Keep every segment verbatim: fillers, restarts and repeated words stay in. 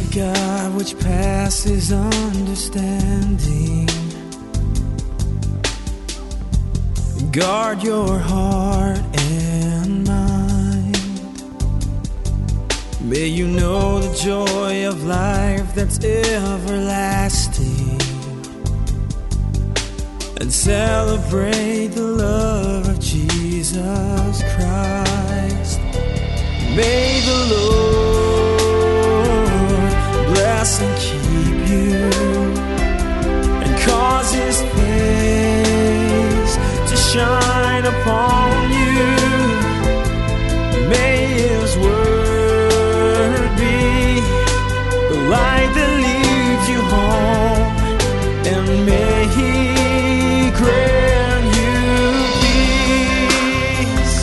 of God which passes understanding, guard your heart and mind. May you know the joy of life that's everlasting, and celebrate the love of Jesus Christ. May the Lord bless and keep you, and cause His face to shine upon you. May His word be the light that leads you home, and may He grant you peace.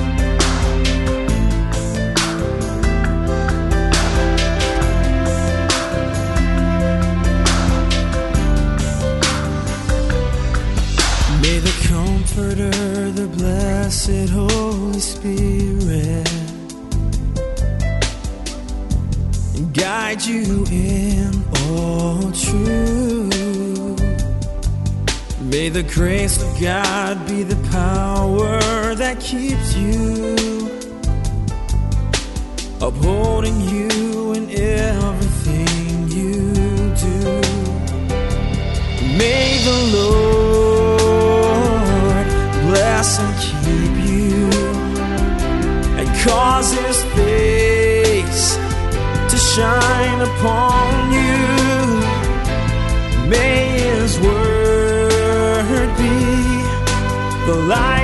May the Comforter, the blessed Holy Spirit, guide you in all truth. May the grace of God be the power that keeps you, upholding you in everything you do. May the Lord bless and keep you, and cause His face to shine upon you. May His word be the light